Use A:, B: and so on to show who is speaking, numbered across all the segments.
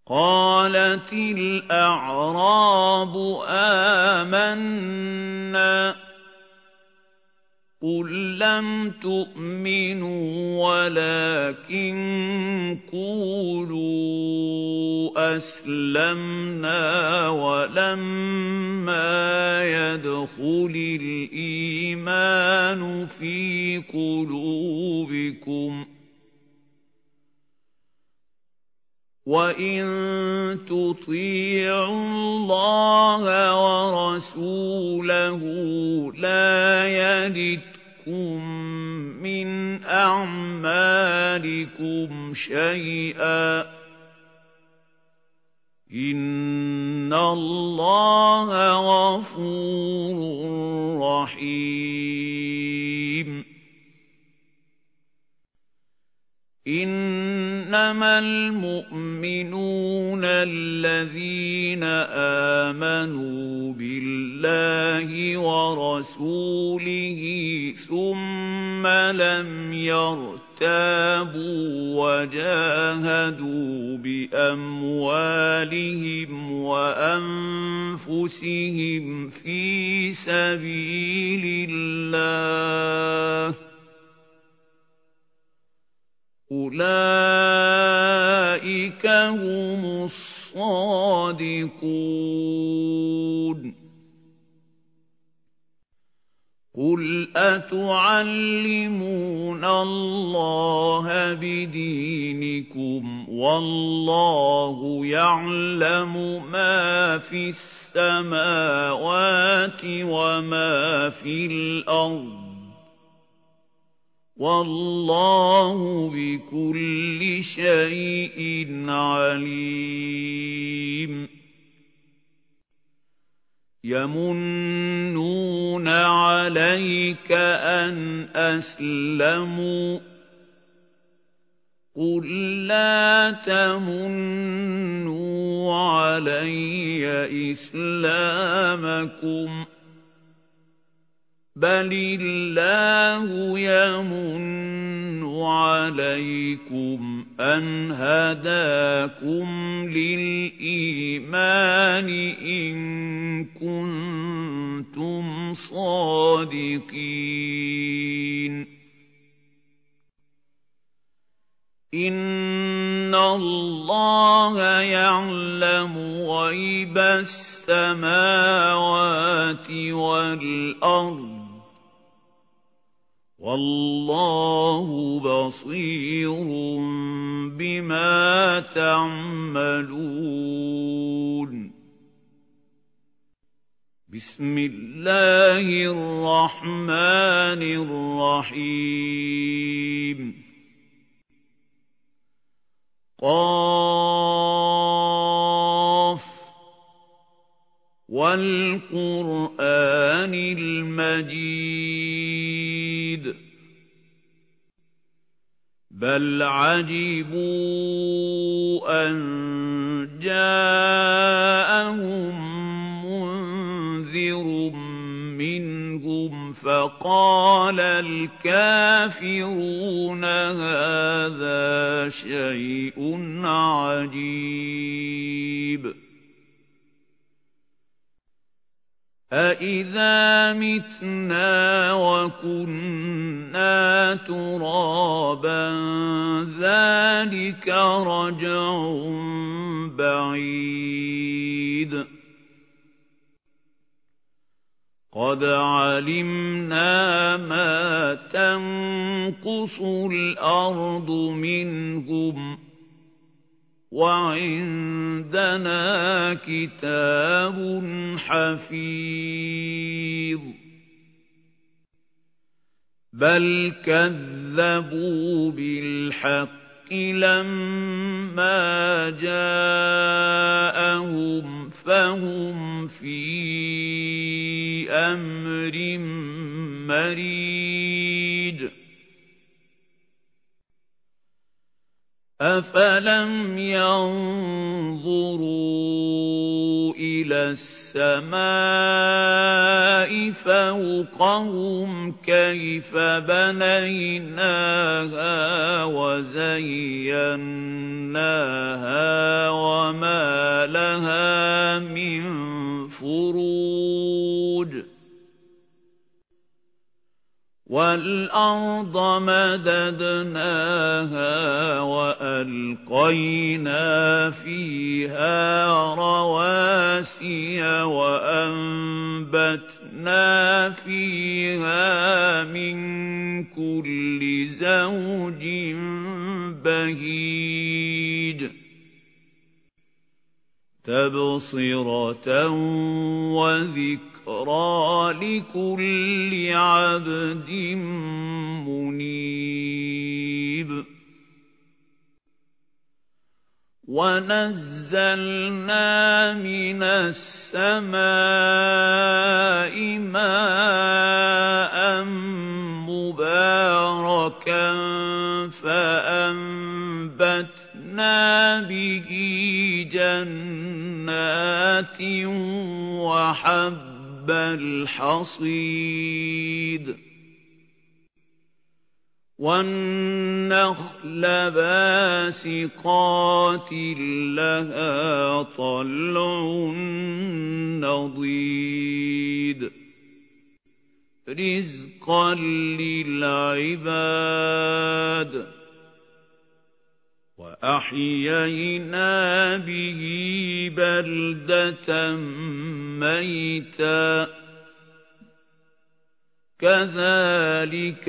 A: قالت الأعراب آمنا قل لم تؤمنوا ولكن قولوا أسلمنا ولما يدخل الإيمان في قلوبكم وَإِن تُطِيعُوا اللَّهَ وَرَسُولَهُ لَا يَلِتْكُم مِّنْ أَعْمَالِكُمْ شَيْئًا إِنَّ اللَّهَ غَفُورٌ رَّحِيمٌ إِنَّمَا الْمُؤْمِنُونَ الَّذِينَ آمَنُوا بِاللَّهِ وَرَسُولِهِ ثُمَّ لَمْ يَرْتَابُوا وَجَاهَدُوا بِأَمْوَالِهِمْ وَأَنفُسِهِمْ فِي سَبِيلِ اللَّهِ أُولَئِكَ هُمُ الصَّادِقُونَ قُلْ أَتُعَلِّمُونَ اللَّهَ بِدِينِكُمْ وَاللَّهُ يَعْلَمُ مَا فِي السَّمَاوَاتِ وَمَا في الْأَرْضِ وَاللَّهُ بِكُلِّ شَيْءٍ عَلِيمٌ يَمُنُّونَ عَلَيْكَ أَنْ أَسْلَمُوا قُل لَّا تَمُنُّوا عَلَيَّ إِسْلَامَكُمْ بَلِ اللَّهُ يَمُنُّ عَلَيْكُمْ أَنْ هَدَاكُمْ لِلْإِيمَانِ إِن كُنتُمْ صَادِقِينَ إِنَّ اللَّهَ يَعْلَمُ غَيْبَ السَّمَاوَاتِ وَالْأَرْضِ وَاللَّهُ بَصِيرٌ بِمَا تَعْمَلُونَ بِسْمِ اللَّهِ الرَّحْمَنِ الرَّحِيمِ قاف وَالْقُرْآنِ الْمَجِيدِ بَلْ عَجِبُوا أَن جَاءَهُم مُّنذِرٌ مِّنْهُمْ فَقَالَ الْكَافِرُونَ هَذَا شَيْءٌ عَجِيبٌ أَإِذَا مِتْنَا وَكُنَّا تُرَابًا ذَلِكَ رَجْعٌ بَعِيدٌ قَدْ عَلِمْنَا مَا تَنقُصُ الْأَرْضُ مِنْهُمْ وَعِندَنَا كِتَابٌ حَفِيظٌ بَلْ كَذَّبُوا بِالْحَقِّ لَمَّا جَاءَهُمْ فَهُمْ فِي أَمْرٍ مَّرِيجٍ أَفَلَمْ يَنظُرُوا إِلَى السَّمَاءِ فَوْقَهُمْ كَيْفَ بَنَيْنَاهَا وَزَيَّنَّاهَا وَمَا لها من فروج وَالْأَرْضَ مَدَدْنَاهَا وَأَلْقَيْنَا فِيهَا رَوَاسِيَ وَأَنبَتْنَا فِيهَا مِن كُلِّ زَوْجٍ بَهِيجٍ تَبْصِرَةً وَذِكْرَى لِكُلِّ عَبْدٍ مُنِيبٍ وَنَزَّلْنَا مِنَ السَّمَاءِ مَاءً مُبَارَكًا فَأَنبَتْنَا بِهِ جَنَّاتٍ وَحَبَّ الْحَصِيدِ وَالنَّخْلَ بَاسِقَاتٍ لَهَا طَلْعٌ نَضِيدٌ رِزْقًا لِلْعِبَادِ وَأَحْيَيْنَا بِهِ بَلْدَةً مَيْتًا كَذَلِكَ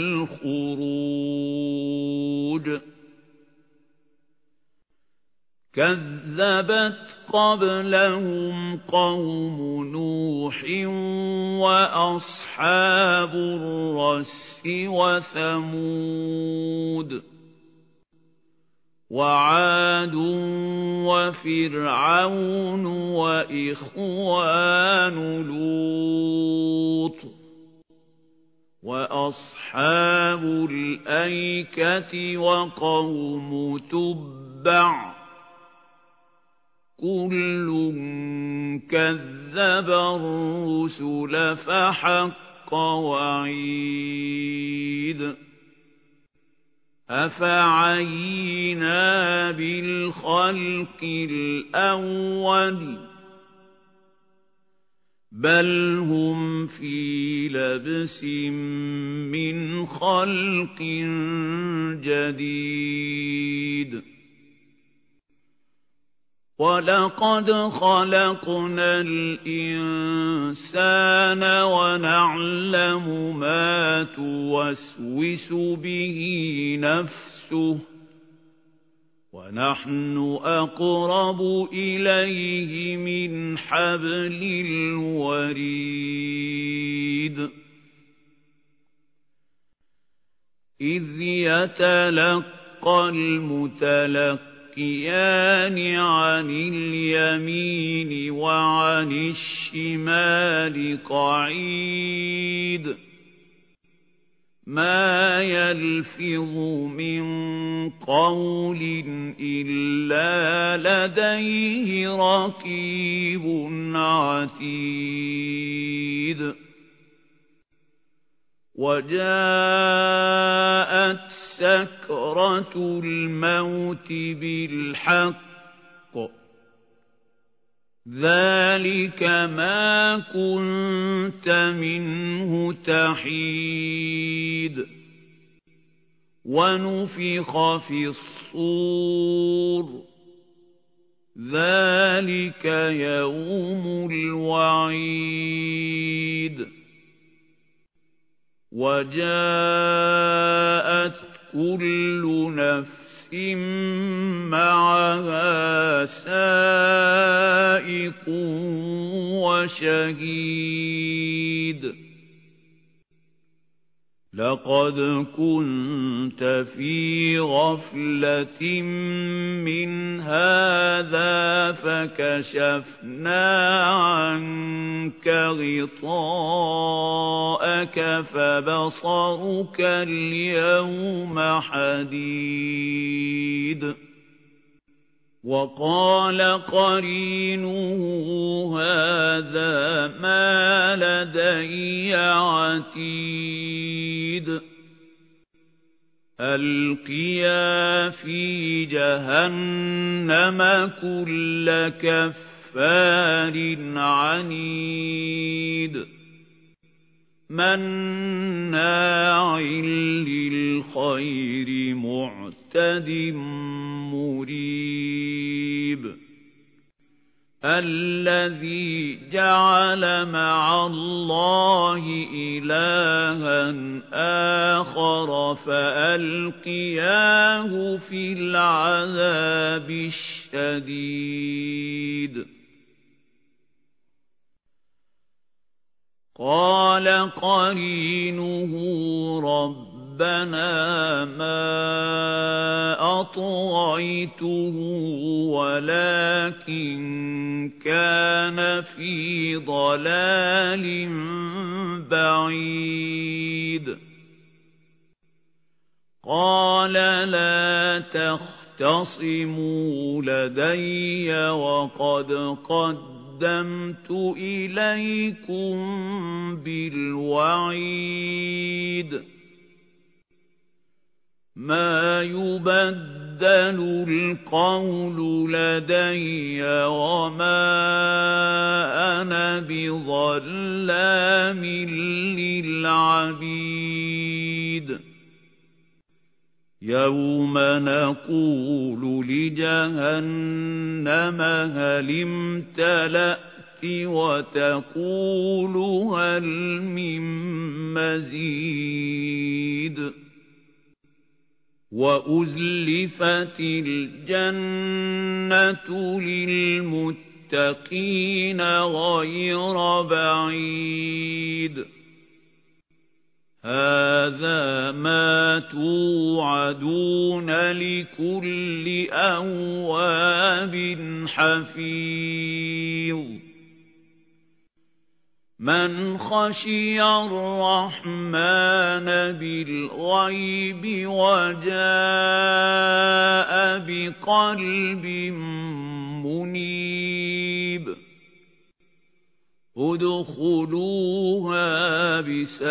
A: الْخُرُوجُ كَذَّبَتْ قَبْلَهُمْ قَوْمُ نُوحٍ وَأَصْحَابُ الرَّسِّ وَثَمُودُ وَعَادٌ وَفِرْعَوْنُ وَإِخْوَانُ لُوطٍ وَأَصْحَابُ الْأَيْكَةِ وَقَوْمُ تُبَّعٍ كُلٌّ كَذَّبَ الرُّسُلَ فَحَقَّ وَعِيدِ أَفَعَيِينَا بِالْخَلْقِ الْأَوَّلِ بَلْ هُمْ فِي لَبْسٍ مِّنْ خَلْقٍ جَدِيدٍ وَلَقَدْ خَلَقْنَا الْإِنسَانَ وَنَعْلَمُ مَا تُوَسْوِسُ بِهِ نَفْسُهُ وَنَحْنُ أَقْرَبُ إِلَيْهِ مِنْ حَبْلِ الْوَرِيدِ إِذْ يَتَلَقَّى الْمُتَلَقِّيَانِ عَنِ الْيَمِينِ وَعَنِ الشِّمَالِ قَعِيدٌ مَا يَلْفِظُ مِنْ قَوْلٍ إِلَّا لَدَيْهِ رَقِيبٌ عَتِيدٌ وَجَاءَتْ سَكْرَةُ الْمَوْتِ بِالْحَقِّ ذَلِكَ مَا كُنتَ مِنْهُ تَحِيدُ وَنُفِخَ فِي الصُّورِ ذَلِكَ يَوْمُ الْوَعِيدِ وَجَاءَتْ كُلُّ نَفْسٍ مَّعَهَا سَائِقٌ وَشَهِيدٌ لَقَدْ كُنتَ فِي غَفْلَةٍ مِّنْ هَٰذَا فَكَشَفْنَا عَنكَ غِطَاءَكَ فَبَصَرُكَ الْيَوْمَ حَدِيدٌ وَقَالَ قَرِينُهُ هَٰذَا مَا لَدَيَّ عَتِيدٌ ألقيا في جهنم كل كفار عنيد مناع للخير معتد مريب الذي جعل مع الله إلها آخر فألقياه في العذاب الشديد قال قرينه ربنا ما أطغيته ولكن كان في ضلال بعيد قال لا تختصموا لدي وقد قدمت إليكم بالوعيد ما يبدل القول لدي وما أنا بظلام للعبيد يوم نقول لجهنم هل امتلأت وتقول هل من مزيد وأزلفت الجنة للمتقين غير بعيد هذا ما توعدون لكل أواب حفيظ من خشي الرحمن بالغيب وجاء بقلب منيب ادخلوها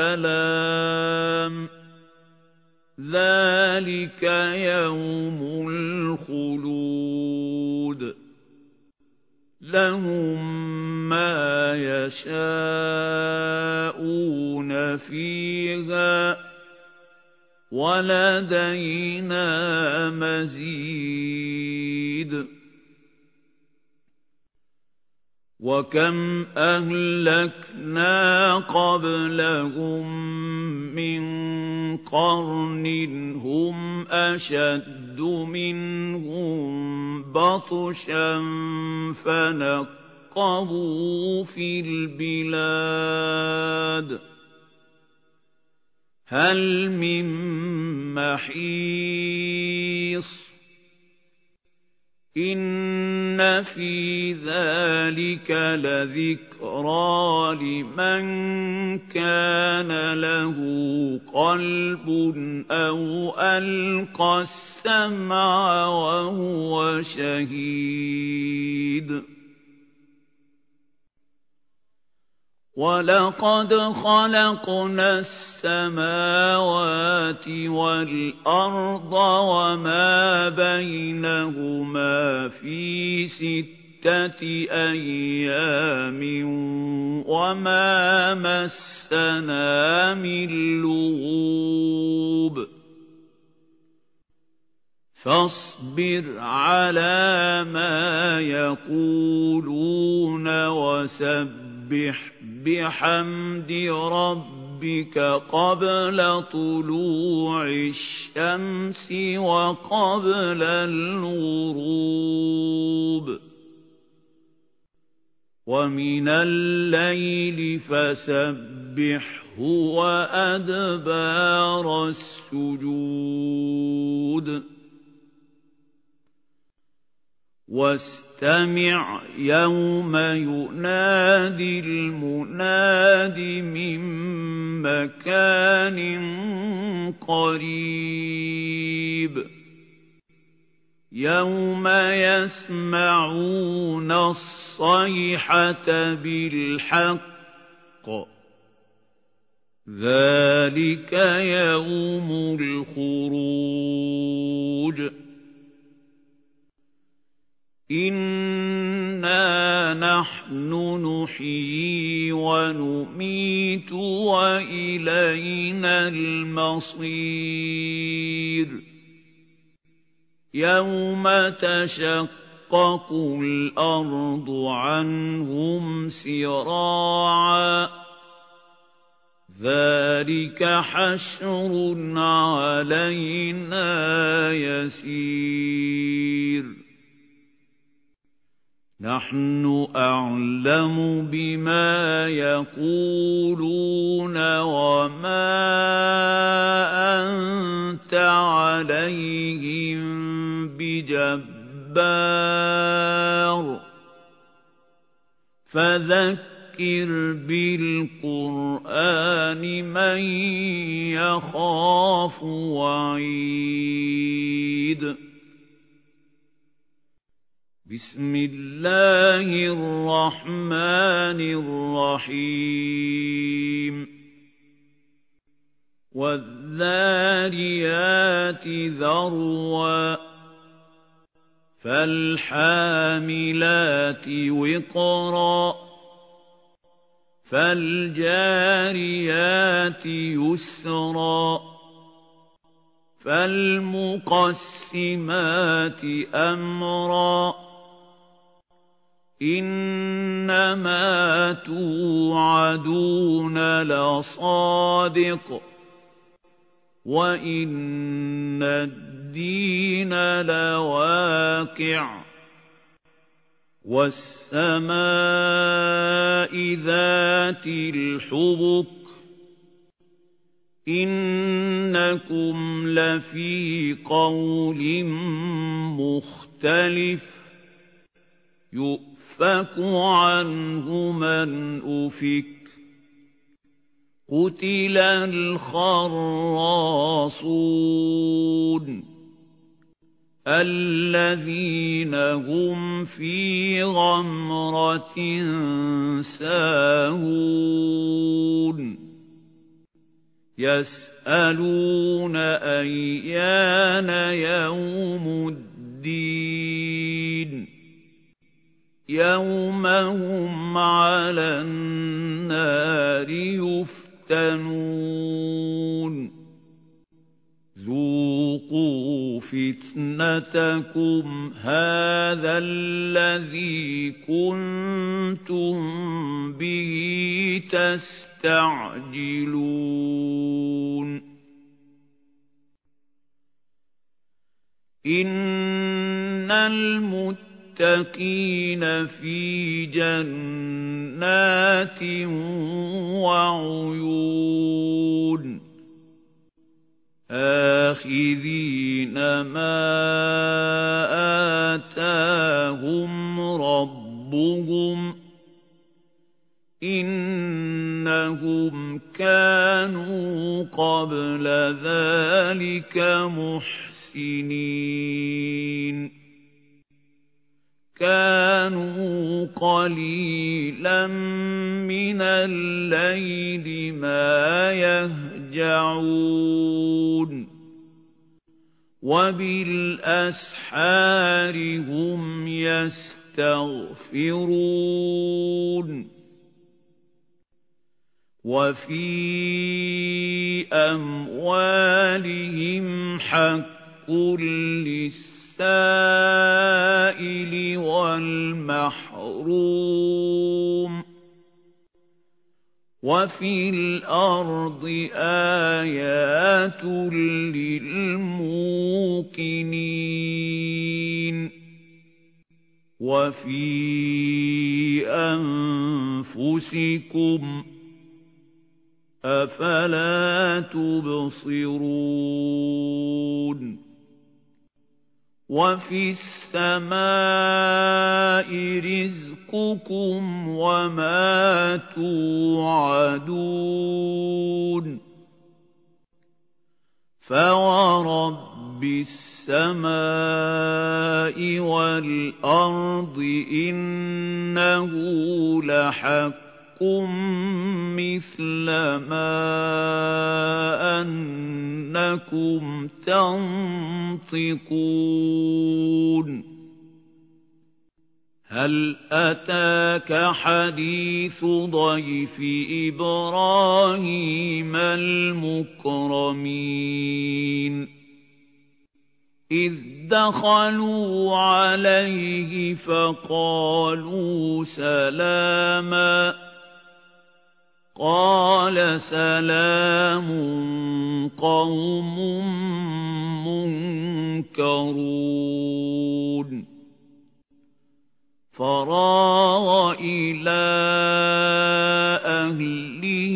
A: بسلام ذلك يوم الخلود لهم ما يشاءون فيها ولدينا مزيد وكم أهلكنا قبلهم من قرن هم أشد منهم بطشا فنقبوا في البلاد هل من محيص إن في ذلك لذكرى لمن كان له قلب أو ألقى السمع وهو شهيد ولقد خلقنا السماوات والأرض وما بينهما في 6 أيام وما مسنا من لغوب فاصبر على ما يقولون وسبح بحمد ربك قبل طلوع الشمس وقبل الغروب ومن الليل فسبحه وأدبار السجود واستمع يوم ينادي المناد من مكان قريب يوم يسمعون الصيحة بالحق ذلك يوم الخروج إنا نحن نحيي ونميت وإلينا المصير يوم تشقق الأرض عنهم سراعا ذلك حشر علينا يسير نحن أعلم بما يقولون وما أنت عليهم بجبار فذكر بالقرآن من يخاف وعيد بسم الله الرحمن الرحيم والذاريات ذروا فالحاملات وقرا فالجاريات يسرا فالمقسمات أمرا إنما توعدون لصادق وإن الدين لواقع والسماء ذات الحبك إنكم لفي قول مختلف يؤفك عنه من أفك قتل الخراصون الذين هم في غمرة ساهون يسألون أيان يوم الدين يوم هم على النار يفتنون ذوقوا فتنتكم هذا الذي كنتم به تستعجلون إن المتقين في جنات وعيون آخذين ما آتاهم ربهم إنهم كانوا قبل ذلك محسنين كانوا قليلا من الليل ما يهجعون وبالأسحار هم يستغفرون وفي أموالهم حق للسائل والمحروم وفي الأرض آيات للموقنين وفي أنفسكم أفلا تبصرون وفي السماء رزقكم وما توعدون فورب السماء والأرض إنه لحق تَأْتُونَ مِثْلَ مَا أَنَّكُمْ تَنطِقُونَ هَلْ أَتَاكَ حَدِيثُ ضَيْفِ إِبْرَاهِيمَ الْمُكْرَمِينَ إِذْ دَخَلُوا عَلَيْهِ فَقَالُوا سَلَامًا قَالَ سَلَامٌ قَوْمٌ مُنكَرُونَ فَرَاغَ إِلَىٰ أَهْلِهِ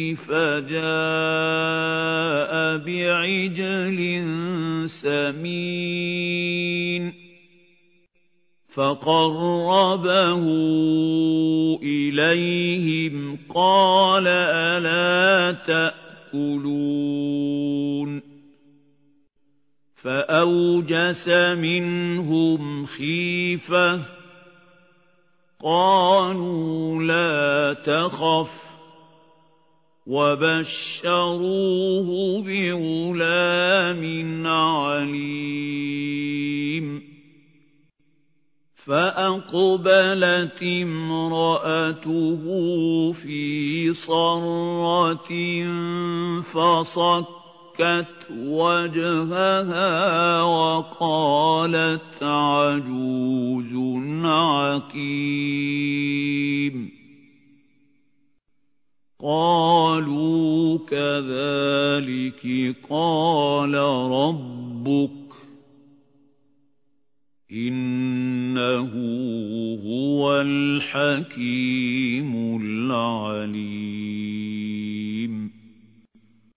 A: فَجَاءَ بِعِجْلٍ سَمِينٍ فَقَرَّبَهُ إِلَيْهِمْ قَالَ أَلَا تَأْكُلُونَ فَأَوْجَسَ مِنْهُمْ خِيفَةً قَالُوا لَا تَخَفْ وَبَشَّرُوهُ بِغُلَامٍ عَلِيمٍ فَأَقْبَلَتِ امْرَأَتُهُ فِي صَرَّةٍ فَصَكَّتْ وَجْهَهَا وَقَالَتْ عَجُوزٌ عَقِيمٌ قَالُوا كَذَلِكِ قَالَ رَبُّكِ إِنَّهُ هُوَ الْحَكِيمُ الْعَلِيمُ